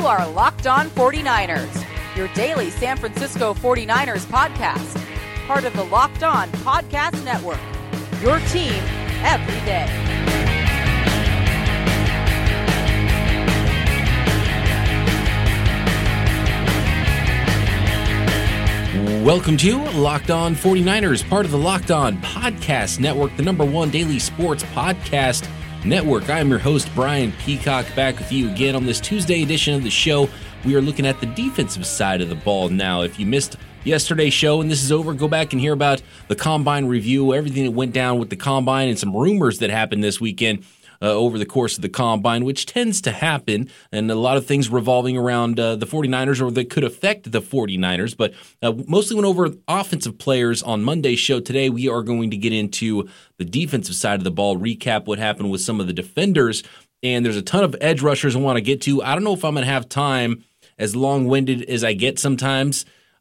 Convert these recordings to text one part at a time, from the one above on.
are Locked On 49ers, your daily San Francisco 49ers podcast, part of the Locked On Podcast Network, your team every day. Welcome to Locked On 49ers, part of the Locked On Podcast Network, the number one daily sports podcast network. I am your host, Brian Peacock, back with you again on this Tuesday edition of the show. We are looking at the defensive side of the ball now. If you missed yesterday's show and this is over, go back and hear about the Combine review, everything that went down with the Combine, and some rumors that happened this weekend over the course of the Combine, which tends to happen, and a lot of things revolving around the 49ers or that could affect the 49ers, but mostly went over offensive players on Monday's show. Today we are going to get into the defensive side of the ball, recap what happened with some of the defenders, and there's a ton of edge rushers I want to get to. I don't know if I'm going to have time, as long-winded as I get sometimes.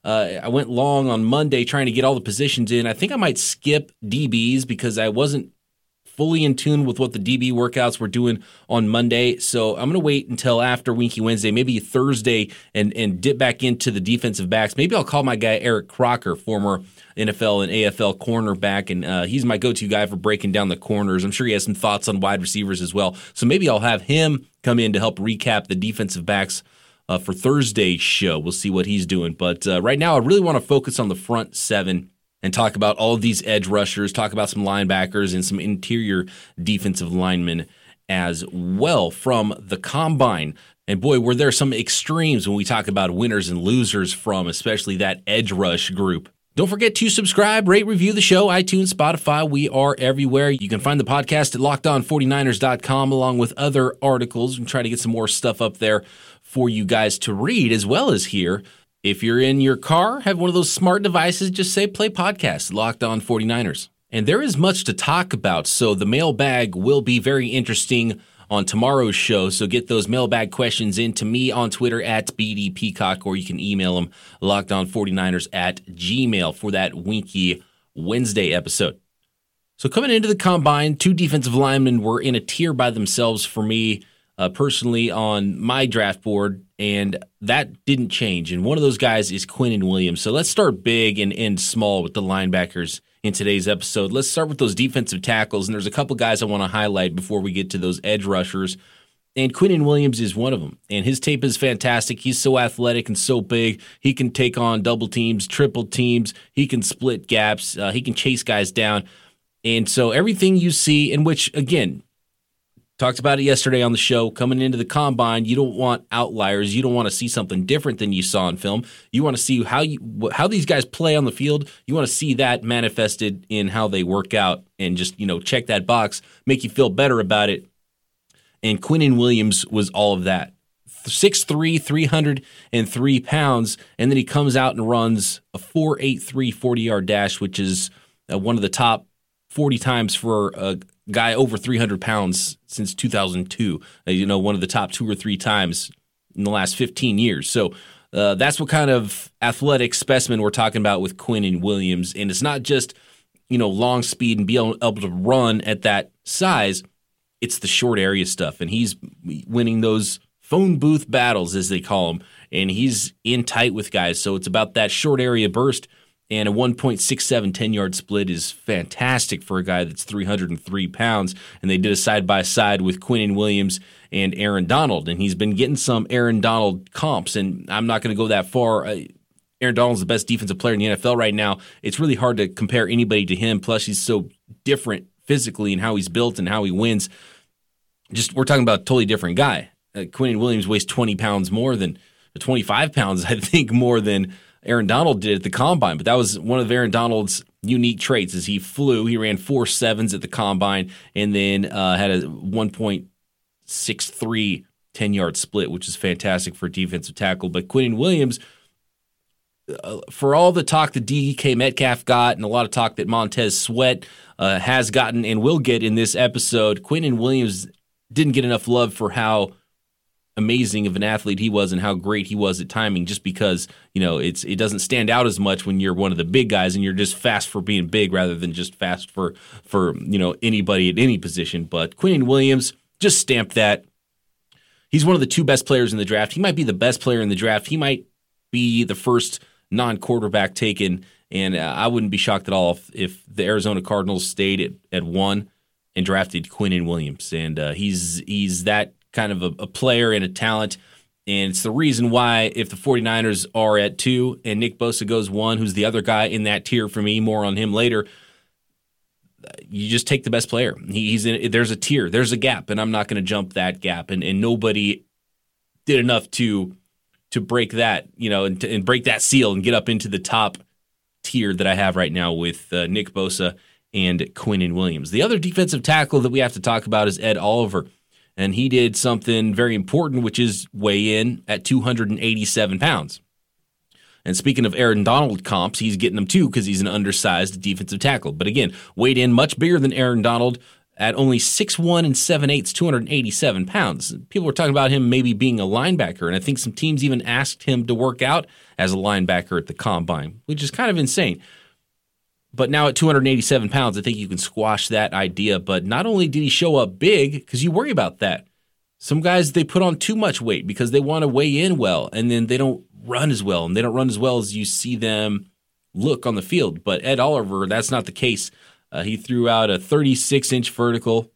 I went long on Monday trying to get all the positions in. I think I might skip DBs because I wasn't fully in tune with what the DB workouts were doing on Monday. So I'm going to wait until after Winky Wednesday, maybe Thursday, and dip back into the defensive backs. Maybe I'll call my guy Eric Crocker, former NFL and AFL cornerback, and he's my go-to guy for breaking down the corners. I'm sure he has some thoughts on wide receivers as well. So maybe I'll have him come in to help recap the defensive backs for Thursday's show. We'll see what he's doing. But right now, I really want to focus on the front seven and talk about all of these edge rushers, talk about some linebackers and some interior defensive linemen as well from the Combine. And boy, were there some extremes when we talk about winners and losers from especially that edge rush group. Don't forget to subscribe, rate, review the show, iTunes, Spotify. We are everywhere. You can find the podcast at LockedOn49ers.com along with other articles. We try to get some more stuff up there for you guys to read as well as hear. If you're in your car, have one of those smart devices, just say play podcast, Locked On 49ers. And there is much to talk about, so the mailbag will be very interesting on tomorrow's show. So get those mailbag questions in to me on Twitter at BDPeacock, or you can email them, LockedOn49ers@gmail.com for that Winky Wednesday episode. So coming into the Combine, two defensive linemen were in a tier by themselves for me personally on my draft board, and that didn't change. And one of those guys is Quinnen Williams. So let's start big and end small with the linebackers in today's episode. Let's start with those defensive tackles, and there's a couple guys I want to highlight before we get to those edge rushers. And Quinnen Williams is one of them, and his tape is fantastic. He's so athletic and so big. He can take on double teams, triple teams. He can split gaps. He can chase guys down. And so everything you see, in which, again, talked about it yesterday on the show, coming into the Combine, you don't want outliers. You don't want to see something different than you saw in film. You want to see how these guys play on the field. You want to see that manifested in how they work out and just, check that box, make you feel better about it. And Quinnen Williams was all of that. 6'3", 303 pounds, and then he comes out and runs a 4.83 40-yard dash, which is one of the top 40 times for a guy over 300 pounds since 2002. One of the top 2 or 3 times in the last 15 years. So that's what kind of athletic specimen we're talking about with Quinnen Williams. And it's not just, long speed and be able to run at that size. It's the short area stuff. And he's winning those phone booth battles, as they call them. And he's in tight with guys. So it's about that short area burst. And a 1.67 10-yard split is fantastic for a guy that's 303 pounds. And they did a side-by-side with Quinnen Williams and Aaron Donald. And he's been getting some Aaron Donald comps. And I'm not going to go that far. Aaron Donald's the best defensive player in the NFL right now. It's really hard to compare anybody to him. Plus, he's so different physically in how he's built and how he wins. We're talking about a totally different guy. Quinnen Williams weighs 25 pounds more than more than Aaron Donald did at the Combine, but that was one of Aaron Donald's unique traits is he flew. He ran 4.7s at the Combine and then had a 1.63 10-yard split, which is fantastic for a defensive tackle. But Quinnen Williams, for all the talk that DK Metcalf got and a lot of talk that Montez Sweat has gotten and will get in this episode, Quinnen Williams didn't get enough love for how amazing of an athlete he was and how great he was at timing, just because it doesn't stand out as much when you're one of the big guys and you're just fast for being big rather than just fast for anybody at any position. But Quinnen Williams just stamped that. He's one of the 2 best players in the draft. He might be the best player in the draft. He might be the first non-quarterback taken, and I wouldn't be shocked at all if the Arizona Cardinals stayed at 1 and drafted Quinnen Williams. And he's that kind of a player and a talent, and it's the reason why if the 49ers are at 2 and Nick Bosa goes 1, who's the other guy in that tier for me, more on him later, you just take the best player. There's a tier, there's a gap, and I'm not going to jump that gap. And nobody did enough to break that, and break that seal and get up into the top tier that I have right now with Nick Bosa and Quinnen Williams. The other defensive tackle that we have to talk about is Ed Oliver, and he did something very important, which is weigh in at 287 pounds. And speaking of Aaron Donald comps, he's getting them too because he's an undersized defensive tackle. But again, weighed in much bigger than Aaron Donald at only 6'1" and 7/8", 287 pounds. People were talking about him maybe being a linebacker, and I think some teams even asked him to work out as a linebacker at the Combine, which is kind of insane. But now at 287 pounds, I think you can squash that idea. But not only did he show up big, because you worry about that. Some guys, they put on too much weight because they want to weigh in well, and then they don't run as well, and they don't run as well as you see them look on the field. But Ed Oliver, that's not the case. He threw out a 36-inch vertical.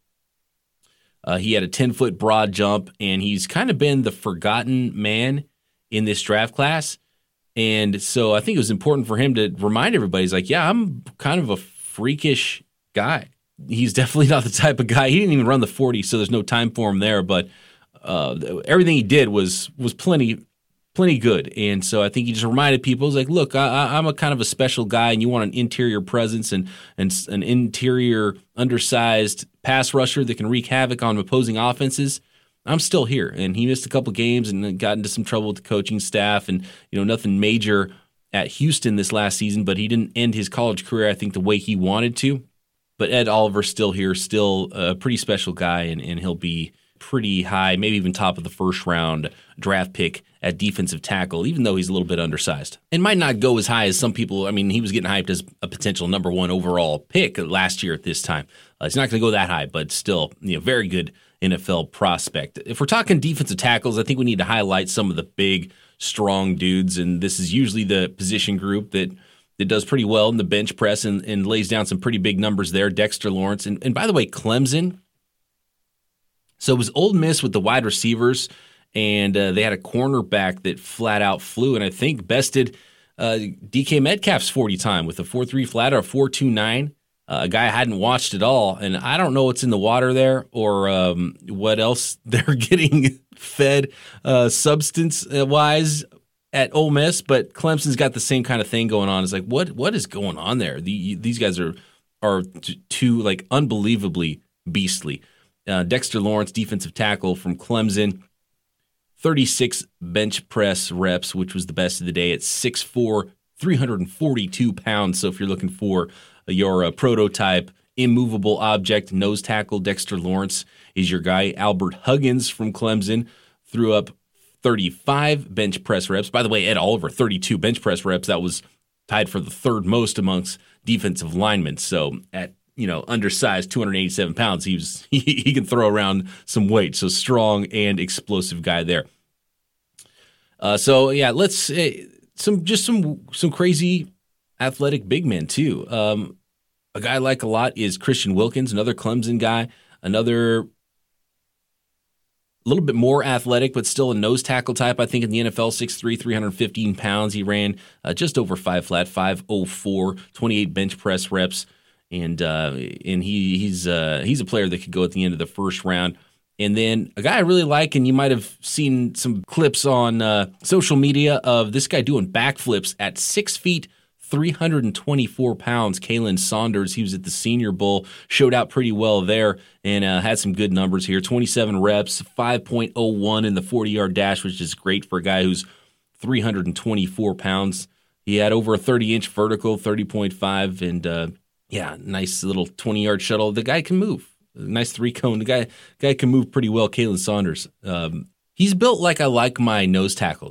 He had a 10-foot broad jump, and he's kind of been the forgotten man in this draft class. And so I think it was important for him to remind everybody, he's like, yeah, I'm kind of a freakish guy. He's definitely not the type of guy. He didn't even run the 40, so there's no time for him there. But everything he did was plenty good. And so I think he just reminded people, he's like, look, I'm a kind of a special guy, and you want an interior presence and an interior undersized pass rusher that can wreak havoc on opposing offenses. I'm still here. And he missed a couple games and got into some trouble with the coaching staff, and nothing major at Houston this last season, but he didn't end his college career, I think, the way he wanted to. But Ed Oliver's still here, still a pretty special guy, and he'll be pretty high, maybe even top of the first round draft pick at defensive tackle, even though he's a little bit undersized. And might not go as high as some people. I mean, he was getting hyped as a potential number 1 overall pick last year at this time. It's not going to go that high, but still, very good NFL prospect. If we're talking defensive tackles, I think we need to highlight some of the big, strong dudes, and this is usually the position group that does pretty well in the bench press and lays down some pretty big numbers there. Dexter Lawrence. And by the way, Clemson. So it was Ole Miss with the wide receivers, and they had a cornerback that flat out flew, and I think bested DK Metcalf's 40 time with a 4.3 flat or a 4.29. A guy I hadn't watched at all, and I don't know what's in the water there or what else they're getting fed substance-wise at Ole Miss, but Clemson's got the same kind of thing going on. It's like, what is going on there? These guys are too like unbelievably beastly. Dexter Lawrence, defensive tackle from Clemson, 36 bench press reps, which was the best of the day at 6'4", 342 pounds. So if you're looking for your prototype immovable object nose tackle, Dexter Lawrence is your guy. Albert Huggins from Clemson threw up 35 bench press reps. By the way, Ed Oliver, 32 bench press reps. That was tied for the third most amongst defensive linemen. So at undersized 287 pounds, he can throw around some weight. So strong and explosive guy there. So yeah, let's some crazy athletic big men too. A guy I like a lot is Christian Wilkins, another Clemson guy, another a little bit more athletic, but still a nose tackle type. I think in the NFL, 6'3", 315 pounds. He ran just over 5 flat, 5.04, 28 bench press reps. And he's a player that could go at the end of the first round. And then a guy I really like, and you might have seen some clips on social media of this guy doing backflips at 6 feet, 324 pounds. Kalen Saunders, he was at the Senior Bowl, showed out pretty well there, and had some good numbers here. 27 reps, 5.01 in the 40-yard dash, which is great for a guy who's 324 pounds. He had over a 30-inch vertical, 30.5, and nice little 20-yard shuttle. The guy can move. Nice 3-cone. The guy can move pretty well, Kalen Saunders. He's built like I like my nose tackles.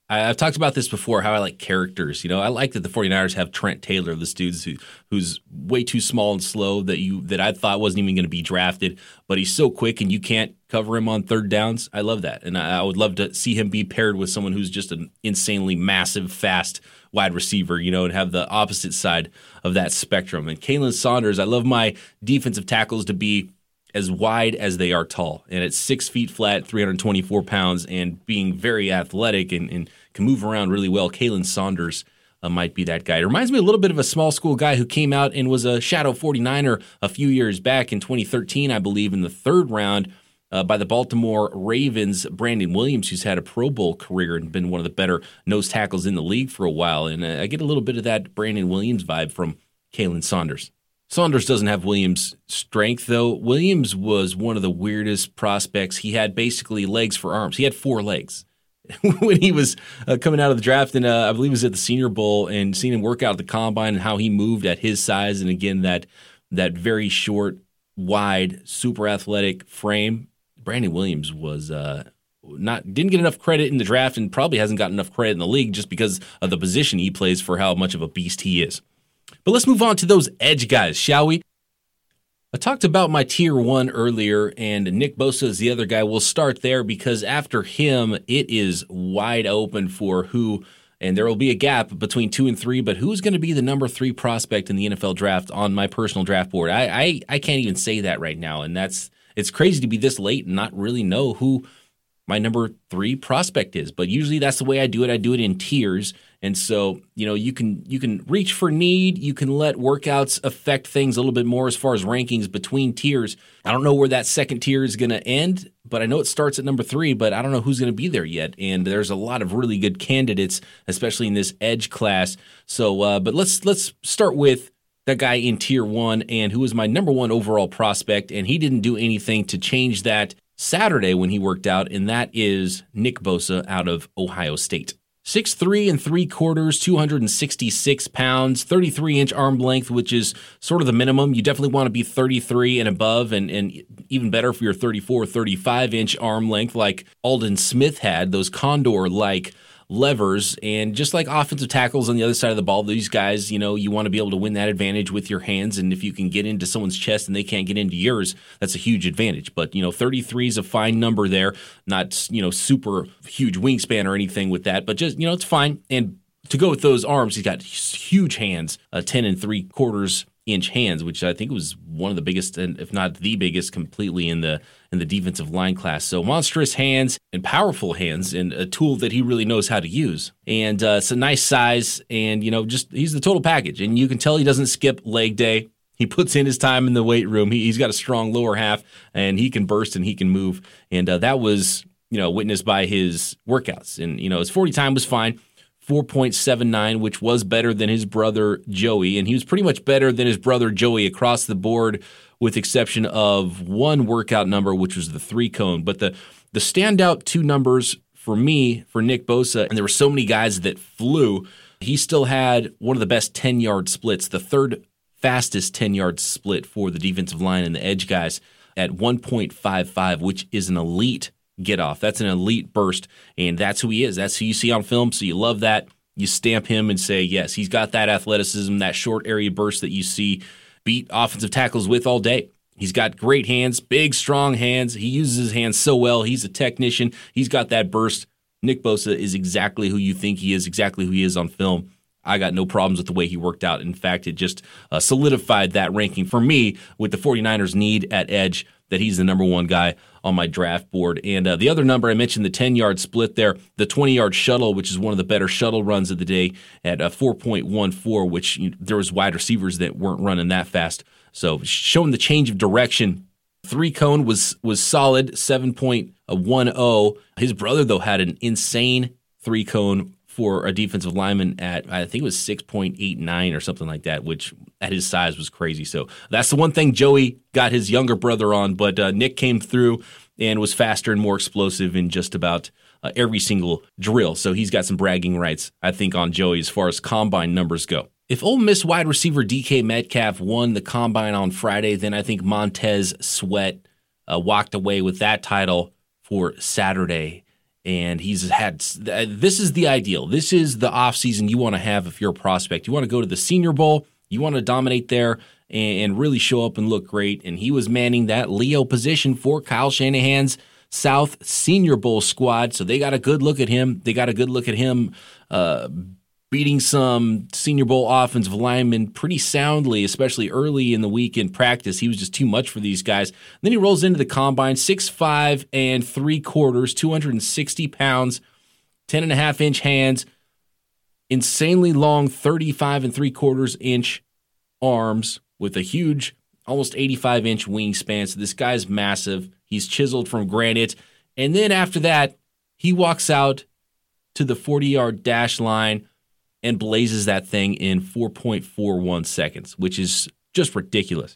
I've talked about this before, how I like characters. I like that the 49ers have Trent Taylor, this dude who's way too small and slow that I thought wasn't even going to be drafted, but he's so quick and you can't cover him on third downs. I love that. And I would love to see him be paired with someone who's just an insanely massive, fast wide receiver, and have the opposite side of that spectrum. And Kalen Saunders, I love my defensive tackles to be as wide as they are tall. And at 6 feet flat, 324 pounds, and being very athletic and can move around really well, Kalen Saunders might be that guy. It reminds me a little bit of a small school guy who came out and was a shadow 49er a few years back in 2013, I believe, in the third round by the Baltimore Ravens, Brandon Williams, who's had a Pro Bowl career and been one of the better nose tackles in the league for a while. And I get a little bit of that Brandon Williams vibe from Kalen Saunders. Saunders doesn't have Williams' strength, though. Williams was one of the weirdest prospects. He had basically legs for arms. He had 4 legs. When he was coming out of the draft, and I believe it was at the Senior Bowl, and seeing him work out at the Combine and how he moved at his size, and again, that very short, wide, super athletic frame, Brandon Williams was didn't get enough credit in the draft and probably hasn't gotten enough credit in the league just because of the position he plays for how much of a beast he is. But let's move on to those edge guys, shall we? I talked about my tier 1 earlier, and Nick Bosa is the other guy. We'll start there because after him, it is wide open for who, and there will be a gap between 2 and 3, but who's going to be the number 3 prospect in the NFL draft on my personal draft board? I can't even say that right now, and it's crazy to be this late and not really know who my number 3 prospect is. But usually that's the way I do it. I do it in tiers. And so, you can reach for need. You can let workouts affect things a little bit more as far as rankings between tiers. I don't know where that second tier is going to end, but I know it starts at number 3, but I don't know who's going to be there yet. And there's a lot of really good candidates, especially in this edge class. So, but let's start with that guy in tier 1 and who was my number 1 overall prospect. And he didn't do anything to change that Saturday when he worked out. And that is Nick Bosa out of Ohio State. 6'3 3/4, 266 pounds, 33-inch arm length, which is sort of the minimum. You definitely want to be 33 and above, and even better for your 34, 35-inch arm length like Aldon Smith had, those condor-like levers. And just like offensive tackles on the other side of the ball, these guys, you want to be able to win that advantage with your hands. And if you can get into someone's chest and they can't get into yours, that's a huge advantage. But, 33 is a fine number there, not, super huge wingspan or anything with that, but just, it's fine. And to go with those arms, he's got huge hands, 10 3/4-inch hands, which I think was one of the biggest, and if not the biggest, completely in the defensive line class. So monstrous hands and powerful hands, and a tool that he really knows how to use. And it's a nice size, and he's the total package. And you can tell he doesn't skip leg day. He puts in his time in the weight room. He's got a strong lower half, and he can burst and he can move. And that was witnessed by his workouts. And his 40 time was fine. 4.79, which was better than his brother Joey, and he was pretty much better than his brother Joey across the board, with exception of one workout number, which was the 3-cone. But the standout 2 numbers for me, for Nick Bosa, and there were so many guys that flew, he still had one of the best 10-yard splits, the third fastest 10-yard split for the defensive line and the edge guys at 1.55, which is an elite get off. That's an elite burst, and that's who he is. That's who you see on film, so you love that. You stamp him and say, yes, he's got that athleticism, that short area burst that you see beat offensive tackles with all day. He's got great hands, big, strong hands. He uses his hands so well. He's a technician. He's got that burst. Nick Bosa is exactly who you think he is, exactly who he is on film. I got no problems with the way he worked out. In fact, it just solidified that ranking for me with the 49ers need at edge, that he's the number 1 guy on my draft board. And the other number I mentioned, the 10-yard split there, the 20-yard shuttle, which is one of the better shuttle runs of the day at 4.14, which there was wide receivers that weren't running that fast. So showing the change of direction. 3-cone was solid, 7.10. His brother, though, had an insane 3-cone for a defensive lineman at, I think it was 6.89 or something like that, which at his size was crazy. So that's the one thing Joey got his younger brother on, but Nick came through and was faster and more explosive in just about every single drill. So he's got some bragging rights, I think, on Joey as far as combine numbers go. If Ole Miss wide receiver DK Metcalf won the combine on Friday, then I think Montez Sweat walked away with that title for Saturday. And he's had, this is the ideal. This is the offseason you want to have if you're a prospect. You want to go to the Senior Bowl. You want to dominate there and really show up and look great. And he was manning that Leo position for Kyle Shanahan's South Senior Bowl squad. So they got a good look at him. They got a good look at him beating some Senior Bowl offensive linemen pretty soundly, especially early in the week in practice. He was just too much for these guys. And then he rolls into the combine, 6'5" and 3/4, 260 pounds, 10.5-inch hands, insanely long 35 3/4 inch arms with a huge, almost 85-inch wingspan. So this guy's massive. He's chiseled from granite. And then after that, he walks out to the 40-yard dash line and blazes that thing in 4.41 seconds, which is just ridiculous.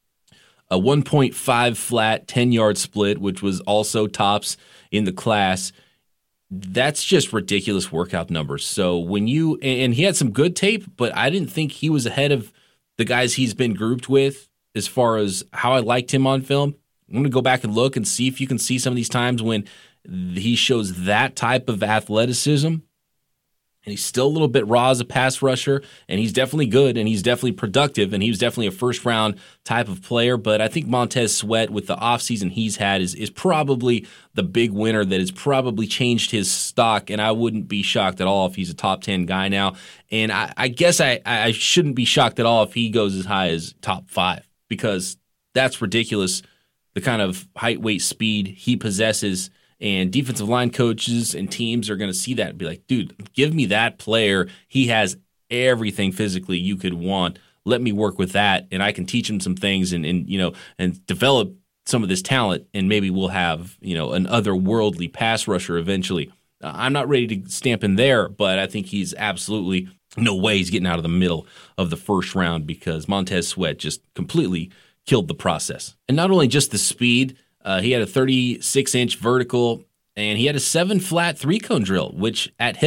A 1.5 flat 10-yard split, which was also tops in the class. That's just ridiculous workout numbers. So when you, and he had some good tape, but I didn't think he was ahead of the guys he's been grouped with as far as how I liked him on film. I'm going to go back and look and see if you can see some of these times when he shows that type of athleticism. And he's still a little bit raw as a pass rusher, and he's definitely good, and he's definitely productive, and he was definitely a first-round type of player. But I think Montez Sweat, with the offseason he's had, is probably the big winner that has probably changed his stock, and I wouldn't be shocked at all if he's a top 10 guy now. And I guess I shouldn't be shocked at all if he goes as high as top 5, because that's ridiculous, the kind of height, weight, speed he possesses. And defensive line coaches and teams are going to see that and be like, dude, give me that player. He has everything physically you could want. Let me work with that, and I can teach him some things and develop some of this talent, and maybe we'll have, an otherworldly pass rusher eventually. I'm not ready to stamp him there, but I think he's absolutely no way he's getting out of the middle of the first round, because Montez Sweat just completely killed the process. And not only just the speed, he had a 36-inch vertical, and he had a 7-flat 3-cone drill, which at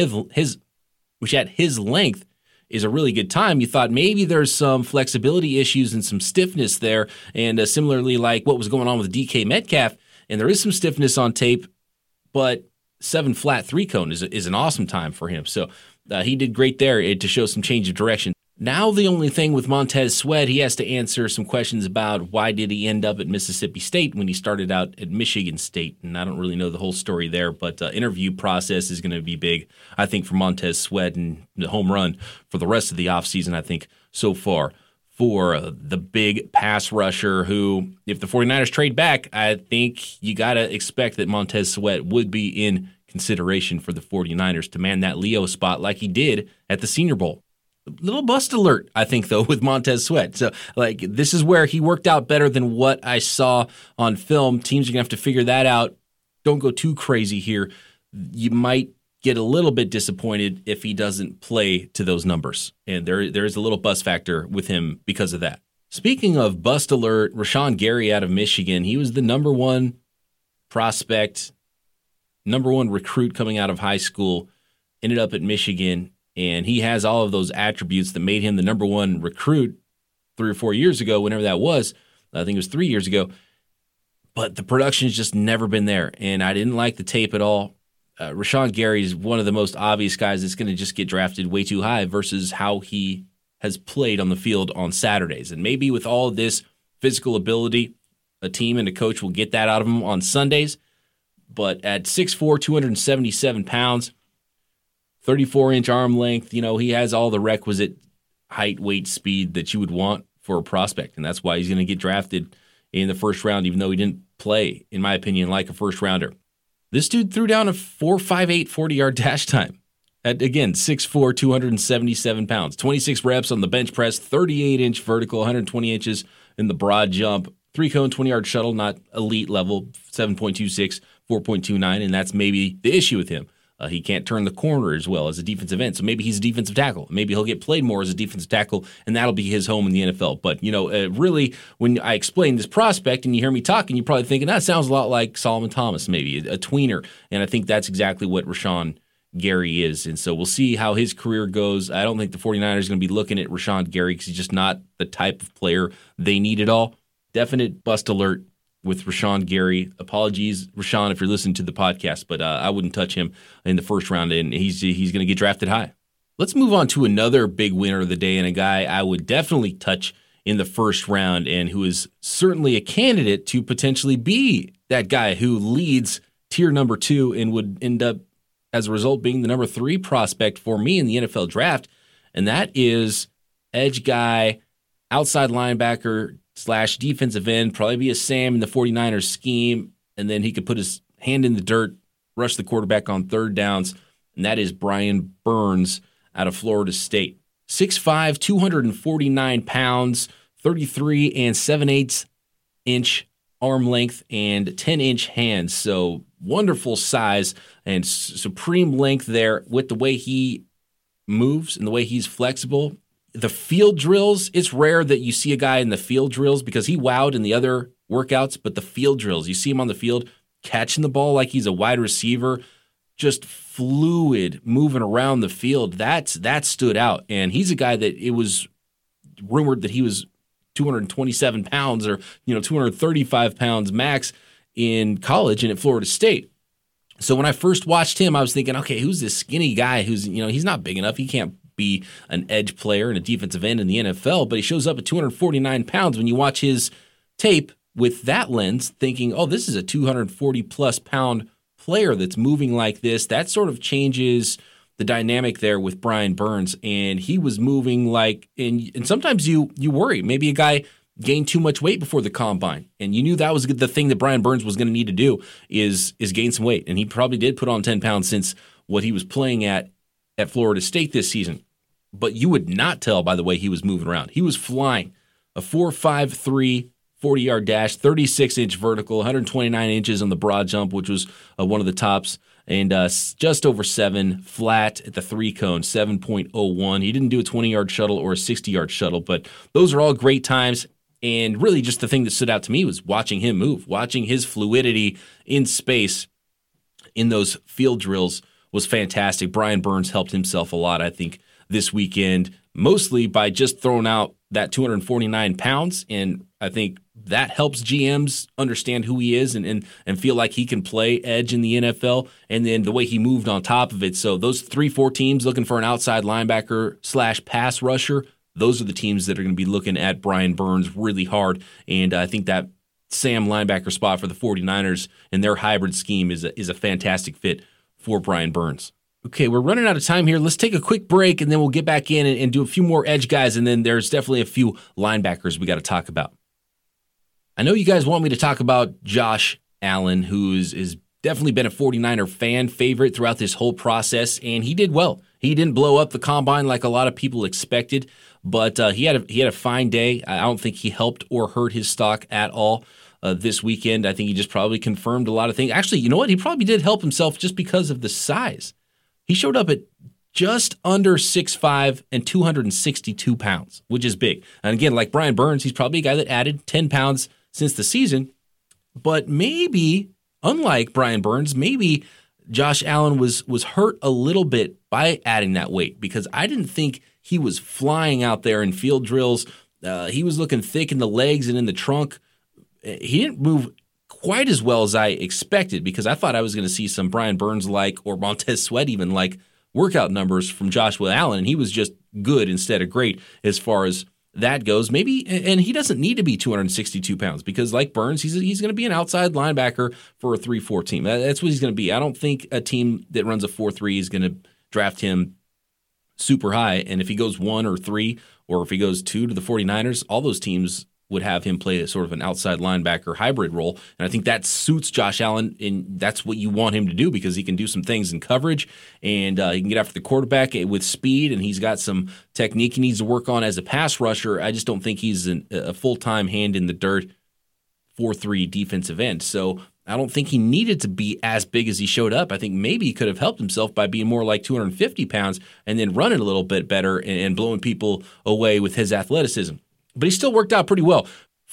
his length is a really good time. You thought maybe there's some flexibility issues and some stiffness there, and similarly like what was going on with DK Metcalf, and there is some stiffness on tape, but 7-flat 3-cone is an awesome time for him. So he did great there to show some change of direction. Now the only thing with Montez Sweat, he has to answer some questions about why did he end up at Mississippi State when he started out at Michigan State. And I don't really know the whole story there, but interview process is going to be big, I think, for Montez Sweat, and the home run for the rest of the offseason, I think, so far for the big pass rusher who, if the 49ers trade back, I think you got to expect that Montez Sweat would be in consideration for the 49ers to man that Leo spot like he did at the Senior Bowl. Little bust alert, I think, though, with Montez Sweat. So, this is where he worked out better than what I saw on film. Teams are going to have to figure that out. Don't go too crazy here. You might get a little bit disappointed if he doesn't play to those numbers. And there is a little bust factor with him because of that. Speaking of bust alert, Rashawn Gary out of Michigan, he was the number one prospect, number one recruit coming out of high school, ended up at Michigan. And he has all of those attributes that made him the number one recruit 3 or 4 years ago, whenever that was. I think it was 3 years ago. But the production's just never been there. And I didn't like the tape at all. Rashawn Gary is one of the most obvious guys that's going to just get drafted way too high versus how he has played on the field on Saturdays. And maybe with all of this physical ability, a team and a coach will get that out of him on Sundays. But at 6'4", 277 pounds, 34-inch arm length, he has all the requisite height, weight, speed that you would want for a prospect, and that's why he's going to get drafted in the first round, even though he didn't play, in my opinion, like a first-rounder. This dude threw down a 4.58 40-yard dash time at, again, 6'4", 277 pounds, 26 reps on the bench press, 38-inch vertical, 120 inches in the broad jump, 3-cone, 20-yard shuttle, not elite level, 7.26, 4.29, and that's maybe the issue with him. He can't turn the corner as well as a defensive end, so maybe he's a defensive tackle. Maybe he'll get played more as a defensive tackle, and that'll be his home in the NFL. But, really, when I explain this prospect and you hear me talking, you're probably thinking, that sounds a lot like Solomon Thomas, maybe, a tweener. And I think that's exactly what Rashawn Gary is. And so we'll see how his career goes. I don't think the 49ers are going to be looking at Rashawn Gary because he's just not the type of player they need at all. Definite bust alert with Rashawn Gary. Apologies, Rashawn, if you're listening to the podcast, but I wouldn't touch him in the first round, and he's going to get drafted high. Let's move on to another big winner of the day and a guy I would definitely touch in the first round and who is certainly a candidate to potentially be that guy who leads tier number 2 and would end up, as a result, being the number 3 prospect for me in the NFL draft, and that is edge guy, outside linebacker / defensive end, probably be a Sam in the 49ers scheme, and then he could put his hand in the dirt, rush the quarterback on third downs, and that is Brian Burns out of Florida State. 6'5", 249 pounds, 33 7/8 inch arm length, and 10-inch hands. So wonderful size and supreme length there with the way he moves and the way he's flexible. The field drills, it's rare that you see a guy in the field drills because he wowed in the other workouts, but the field drills, you see him on the field catching the ball like he's a wide receiver, just fluid, moving around the field. That stood out. And he's a guy that it was rumored that he was 227 pounds or 235 pounds max in college and at Florida State. So when I first watched him, I was thinking, okay, who's this skinny guy who's, he's not big enough. He can't be an edge player and a defensive end in the NFL, but he shows up at 249 pounds. When you watch his tape with that lens, thinking, oh, this is a 240-plus pound player that's moving like this, that sort of changes the dynamic there with Brian Burns. And he was moving like, and sometimes you worry, maybe a guy gained too much weight before the combine, and you knew that was the thing that Brian Burns was going to need to do is gain some weight. And he probably did put on 10 pounds since what he was playing at Florida State this season. But you would not tell by the way he was moving around. He was flying a 4.53 40-yard dash, 36-inch vertical, 129 inches on the broad jump, which was one of the tops, and just over 7 flat at the 3-cone, 7.01. He didn't do a 20-yard shuttle or a 60-yard shuttle, but those are all great times. And really just the thing that stood out to me was watching him move, watching his fluidity in space in those field drills was fantastic. Brian Burns helped himself a lot, I think, this weekend, mostly by just throwing out that 249 pounds, and I think that helps GMs understand who he is and feel like he can play edge in the NFL, and then the way he moved on top of it. So those 3-4 teams looking for an outside linebacker / pass rusher, those are the teams that are going to be looking at Brian Burns really hard, and I think that Sam linebacker spot for the 49ers and their hybrid scheme is a fantastic fit for Brian Burns. Okay, we're running out of time here. Let's take a quick break, and then we'll get back in and do a few more edge guys, and then there's definitely a few linebackers we got to talk about. I know you guys want me to talk about Josh Allen, who's definitely been a 49er fan favorite throughout this whole process, and he did well. He didn't blow up the combine like a lot of people expected, but he had a fine day. I don't think he helped or hurt his stock at all this weekend. I think he just probably confirmed a lot of things. Actually, you know what? He probably did help himself just because of the size. He showed up at just under 6'5" and 262 pounds, which is big. And again, like Brian Burns, he's probably a guy that added 10 pounds since the season. But maybe, unlike Brian Burns, maybe Josh Allen was hurt a little bit by adding that weight, because I didn't think he was flying out there in field drills. He was looking thick in the legs and in the trunk. He didn't move quite as well as I expected, because I thought I was going to see some Brian Burns-like or Montez Sweat even-like workout numbers from Joshua Allen, and he was just good instead of great as far as that goes. Maybe, and he doesn't need to be 262 pounds, because like Burns, he's going to be an outside linebacker for a 3-4 team. That's what he's going to be. I don't think a team that runs a 4-3 is going to draft him super high, and if he goes 1 or 3, or if he goes 2 to the 49ers, all those teams would have him play sort of an outside linebacker hybrid role. And I think that suits Josh Allen, and that's what you want him to do, because he can do some things in coverage, and he can get after the quarterback with speed, and he's got some technique he needs to work on as a pass rusher. I just don't think he's a full-time hand in the dirt 4-3 defensive end. So I don't think he needed to be as big as he showed up. I think maybe he could have helped himself by being more like 250 pounds and then running a little bit better and blowing people away with his athleticism. But he still worked out pretty well.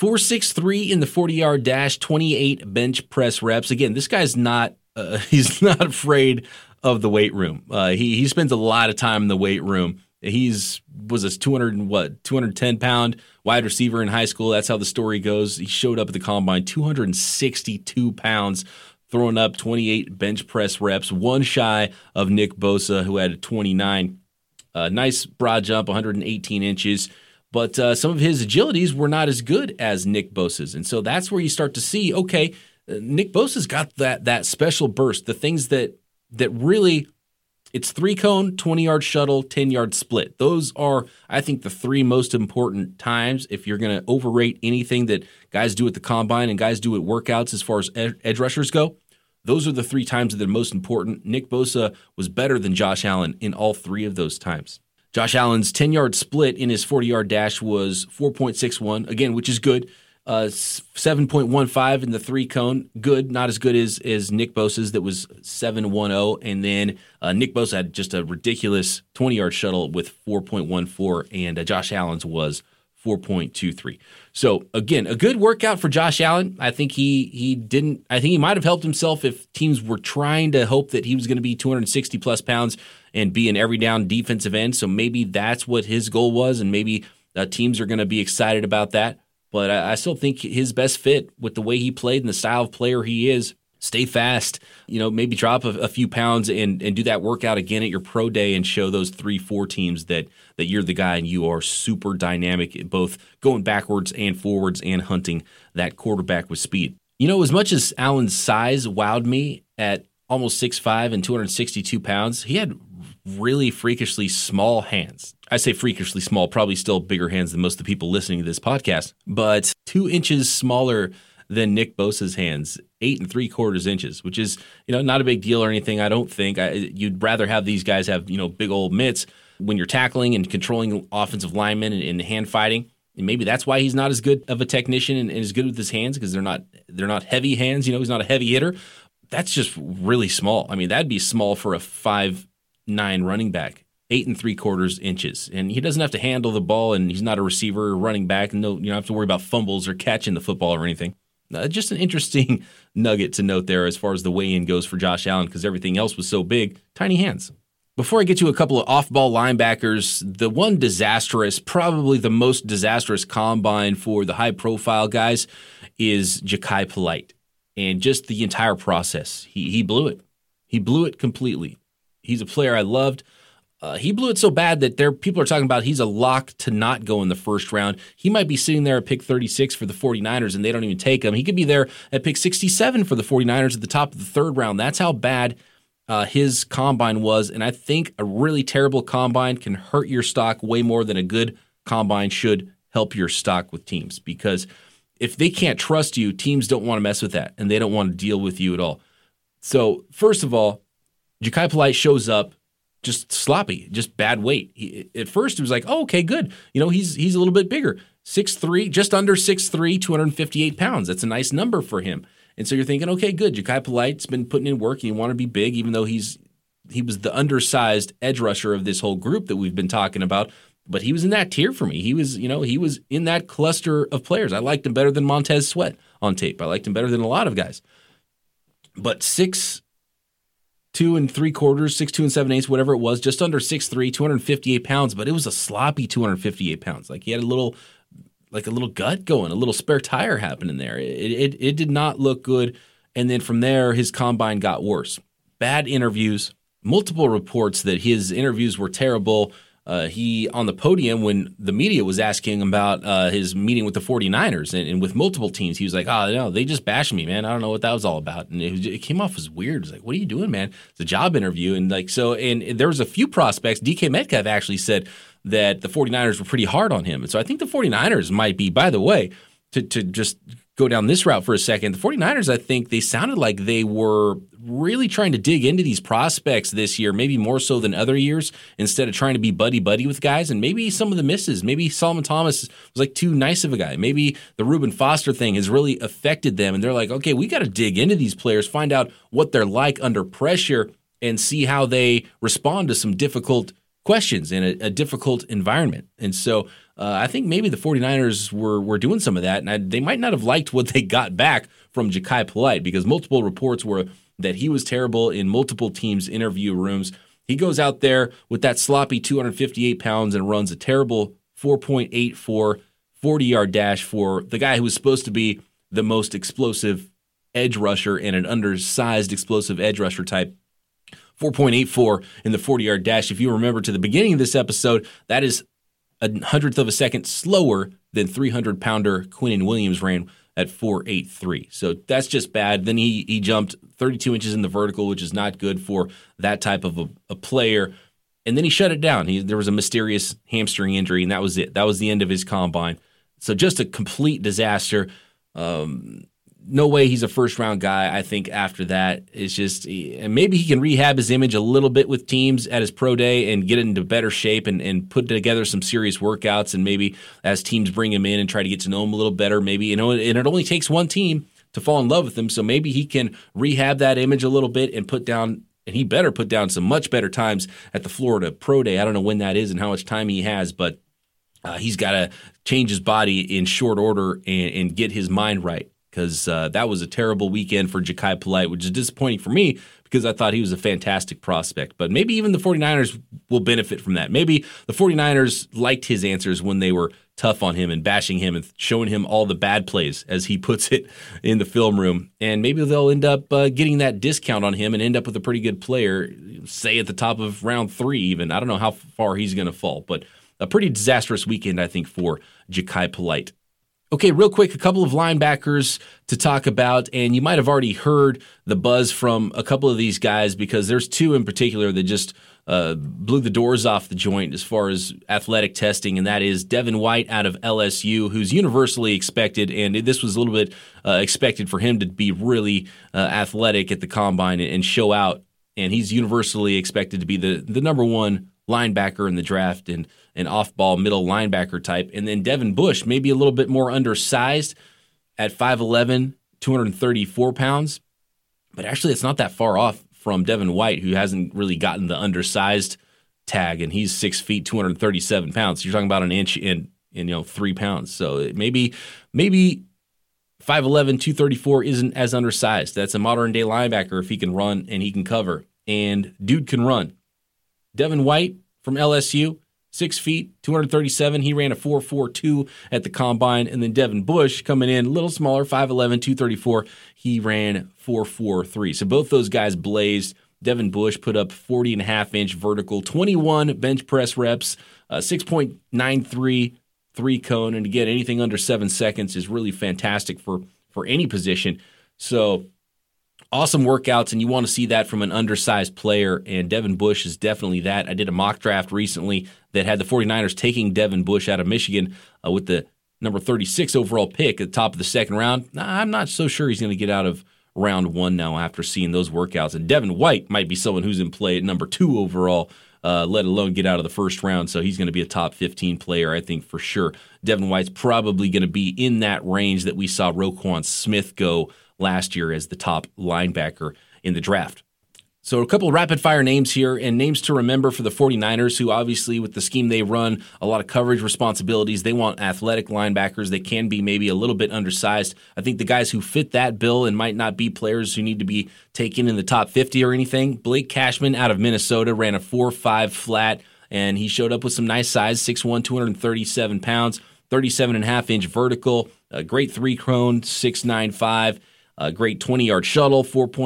4.63 in the 40-yard dash, 28 bench press reps. Again, this guy's not he's not afraid of the weight room. He spends a lot of time in the weight room, Was a 210 pound wide receiver in high school. That's how the story goes. He showed up at the combine, 262 pounds, throwing up 28 bench press reps, one shy of Nick Bosa, who had 29. Nice broad jump, 118 inches. But some of his agilities were not as good as Nick Bosa's. And so that's where you start to see, okay, Nick Bosa's got that special burst, the things that really, it's 3-cone, 20-yard shuttle, 10-yard split. Those are, I think, the three most important times if you're going to overrate anything that guys do at the combine and guys do at workouts as far as edge rushers go. Those are the three times that are most important. Nick Bosa was better than Josh Allen in all three of those times. Josh Allen's 10-yard split in his 40-yard dash was 4.61, again, which is good. 7.15 in the 3-cone, good, not as good as Nick Bosa's that was 7.10. And then Nick Bosa had just a ridiculous 20-yard shuttle with 4.14, and Josh Allen's was 4.23. So again, a good workout for Josh Allen. I think he might have helped himself if teams were trying to hope that he was going to be 260 plus pounds and be an every down defensive end. So maybe that's what his goal was, and maybe teams are going to be excited about that. But I still think his best fit with the way he played and the style of player he is, stay fast, maybe drop a few pounds and do that workout again at your pro day and show those 3-4 teams that you're the guy and you are super dynamic, both going backwards and forwards and hunting that quarterback with speed. As much as Allen's size wowed me at almost 6'5" and 262 pounds, he had really freakishly small hands. I say freakishly small, probably still bigger hands than most of the people listening to this podcast, but 2 inches smaller than Nick Bosa's hands, 8 3/4 inches, which is, not a big deal or anything. I don't think you'd rather have these guys have, big old mitts when you're tackling and controlling offensive linemen and hand fighting. And maybe that's why he's not as good of a technician and as good with his hands, because they're not heavy hands. He's not a heavy hitter. That's just really small. I mean, that'd be small for a 5'9" running back. 8 3/4 inches. And he doesn't have to handle the ball, and he's not a receiver or running back. And you don't have to worry about fumbles or catching the football or anything. Just an interesting nugget to note there as far as the weigh-in goes for Josh Allen, because everything else was so big. Tiny hands. Before I get to a couple of off-ball linebackers, the one disastrous, probably the most disastrous combine for the high-profile guys is Jachai Polite. And just the entire process. He blew it. He blew it completely. He's a player I loved. He blew it so bad that people are talking about he's a lock to not go in the first round. He might be sitting there at pick 36 for the 49ers, and they don't even take him. He could be there at pick 67 for the 49ers at the top of the third round. That's how bad his combine was, and I think a really terrible combine can hurt your stock way more than a good combine should help your stock with teams, because if they can't trust you, teams don't want to mess with that, and they don't want to deal with you at all. So, first of all, Jachai Polite shows up just sloppy, just bad weight. At first, it was like, oh, okay, good. He's a little bit bigger. 6'3", just under 6'3", 258 pounds. That's a nice number for him. And so you're thinking, okay, good. Jachai Polite's been putting in work, and you want to be big, even though he was the undersized edge rusher of this whole group that we've been talking about. But he was in that tier for me. He was in that cluster of players. I liked him better than Montez Sweat on tape. I liked him better than a lot of guys. But 6'2" 3/4, 6'2" 7/8", whatever it was, just under 6'3", 258 pounds, but it was a sloppy 258 pounds. Like he had a little gut going, a little spare tire happening there. It did not look good. And then from there, his combine got worse. Bad interviews, multiple reports that his interviews were terrible. He, on the podium, when the media was asking about his meeting with the 49ers and with multiple teams, he was like, oh, no, they just bashed me, man. I don't know what that was all about. And it came off as weird. It's like, what are you doing, man? It's a job interview. And there was a few prospects. DK Metcalf actually said that the 49ers were pretty hard on him. And so I think the 49ers might be, by the way, to just go down this route for a second, the 49ers, I think they sounded like they were really trying to dig into these prospects this year, maybe more so than other years, instead of trying to be buddy-buddy with guys. And maybe some of the misses, maybe Solomon Thomas was like too nice of a guy. Maybe the Reuben Foster thing has really affected them. And they're like, okay, we got to dig into these players, find out what they're like under pressure, and see how they respond to some difficult questions in a difficult environment. And so I think maybe the 49ers were doing some of that, and they might not have liked what they got back from Jachai Polite, because multiple reports were that he was terrible in multiple teams' interview rooms. He goes out there with that sloppy 258 pounds and runs a terrible 4.84 40-yard dash for the guy who was supposed to be the most explosive edge rusher and an undersized explosive edge rusher type. 4.84 in the 40-yard dash. If you remember to the beginning of this episode, that is a hundredth of a second slower than 300-pounder Quinnen Williams ran at 4.83. So that's just bad. Then he jumped 32 inches in the vertical, which is not good for that type of a player. And then he shut it down. There was a mysterious hamstring injury, and that was it. That was the end of his combine. So just a complete disaster. No way he's a first-round guy, I think, after that. It's just, and maybe he can rehab his image a little bit with teams at his pro day and get into better shape and put together some serious workouts. And maybe as teams bring him in and try to get to know him a little better, maybe, and it only takes one team to fall in love with him. So maybe he can rehab that image a little bit and he better put down some much better times at the Florida pro day. I don't know when that is and how much time he has, but he's got to change his body in short order and get his mind right. Because that was a terrible weekend for Jachai Polite, which is disappointing for me because I thought he was a fantastic prospect. But maybe even the 49ers will benefit from that. Maybe the 49ers liked his answers when they were tough on him and bashing him and showing him all the bad plays, as he puts it, in the film room. And maybe they'll end up getting that discount on him and end up with a pretty good player, say at the top of round 3 even. I don't know how far he's going to fall, but a pretty disastrous weekend, I think, for Jachai Polite. Okay, real quick, a couple of linebackers to talk about, and you might have already heard the buzz from a couple of these guys because there's 2 in particular that just blew the doors off the joint as far as athletic testing, and that is Devin White out of LSU, who's universally expected, and this was a little bit expected for him to be really athletic at the combine and show out, and he's universally expected to be the number 1 linebacker in the draft and an off-ball middle linebacker type. And then Devin Bush, maybe a little bit more undersized at 5'11", 234 pounds. But actually, it's not that far off from Devin White, who hasn't really gotten the undersized tag, and he's 6 feet, 237 pounds. So you're talking about an inch in 3 pounds. So maybe 5'11", 234 isn't as undersized. That's a modern-day linebacker if he can run and he can cover. And dude can run. Devin White from LSU, 6 feet, 237. He ran a 4.42 at the combine. And then Devin Bush coming in a little smaller, 5'11", 234. He ran 4.43. So both those guys blazed. Devin Bush put up 40.5-inch vertical, 21 bench press reps, 6.93 3-cone. And again, anything under 7 seconds is really fantastic for any position. So awesome workouts, and you want to see that from an undersized player, and Devin Bush is definitely that. I did a mock draft recently that had the 49ers taking Devin Bush out of Michigan with the number 36 overall pick at the top of the second round. I'm not so sure he's going to get out of round 1 now after seeing those workouts, and Devin White might be someone who's in play at number 2 overall, let alone get out of the first round, so he's going to be a top 15 player, I think, for sure. Devin White's probably going to be in that range that we saw Roquan Smith go last year as the top linebacker in the draft. So a couple of rapid-fire names here, and names to remember for the 49ers, who obviously with the scheme they run, a lot of coverage responsibilities. They want athletic linebackers. They can be maybe a little bit undersized. I think the guys who fit that bill and might not be players who need to be taken in the top 50 or anything, Blake Cashman out of Minnesota ran a 4.5 flat, and he showed up with some nice size, 6'1", 237 pounds, 37.5-inch vertical, a great 3-cone, 6.95. A great 20-yard shuttle,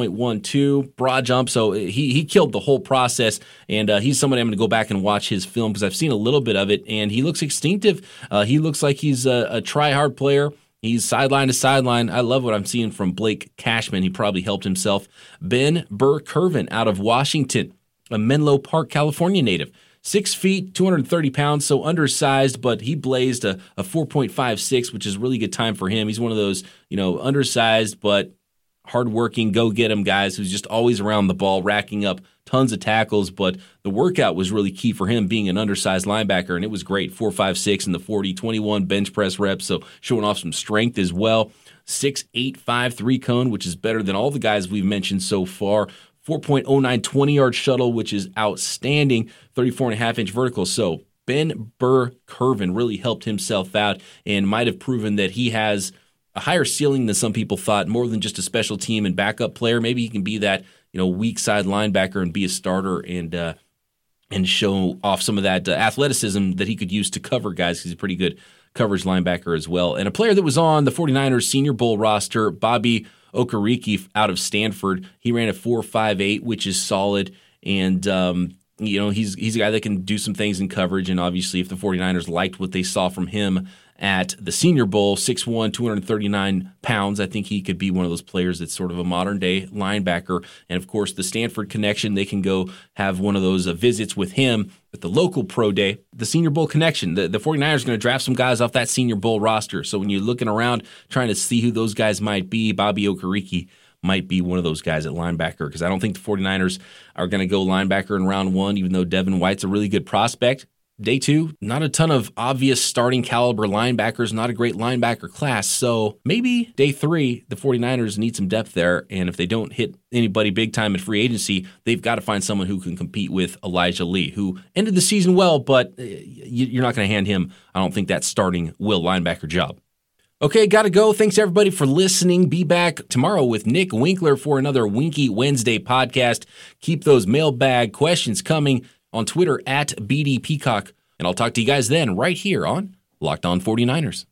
4.12, broad jump. So he killed the whole process, and he's somebody I'm going to go back and watch his film because I've seen a little bit of it, and he looks instinctive. He looks like he's a try-hard player. He's sideline to sideline. I love what I'm seeing from Blake Cashman. He probably helped himself. Ben Burr-Kirven out of Washington, a Menlo Park, California native. 6 feet, 230 pounds, so undersized, but he blazed a 4.56, which is a really good time for him. He's one of those, undersized but hardworking, go-get-'em guys who's just always around the ball, racking up tons of tackles, but the workout was really key for him being an undersized linebacker, and it was great. 4.56 in the 40, 21 bench press reps, so showing off some strength as well. 6.85 3-cone, which is better than all the guys we've mentioned so far. 4.09 20-yard shuttle, which is outstanding, 34.5-inch vertical. So Ben Burr-Kirven really helped himself out and might have proven that he has a higher ceiling than some people thought, more than just a special team and backup player. Maybe he can be that weak side linebacker and be a starter and and show off some of that athleticism that he could use to cover guys, because he's a pretty good coverage linebacker as well. And a player that was on the 49ers Senior Bowl roster, Bobby Okereke out of Stanford. He ran a 4.58, which is solid. And, he's a guy that can do some things in coverage. And obviously, if the 49ers liked what they saw from him at the Senior Bowl, 6'1", 239 pounds, I think he could be one of those players that's sort of a modern-day linebacker. And, of course, the Stanford connection, they can go have one of those visits with him at the local pro day. The Senior Bowl connection, the 49ers are going to draft some guys off that Senior Bowl roster. So when you're looking around trying to see who those guys might be, Bobby Okereke might be one of those guys at linebacker, because I don't think the 49ers are going to go linebacker in round 1, even though Devin White's a really good prospect. Day 2, not a ton of obvious starting caliber linebackers, not a great linebacker class. So maybe day 3, the 49ers need some depth there. And if they don't hit anybody big time in free agency, they've got to find someone who can compete with Elijah Lee, who ended the season well, but you're not going to hand him, I don't think, that starting will linebacker job. Okay, got to go. Thanks, everybody, for listening. Be back tomorrow with Nick Winkler for another Winky Wednesday podcast. Keep those mailbag questions coming on Twitter at BD Peacock. And I'll talk to you guys then right here on Locked On 49ers.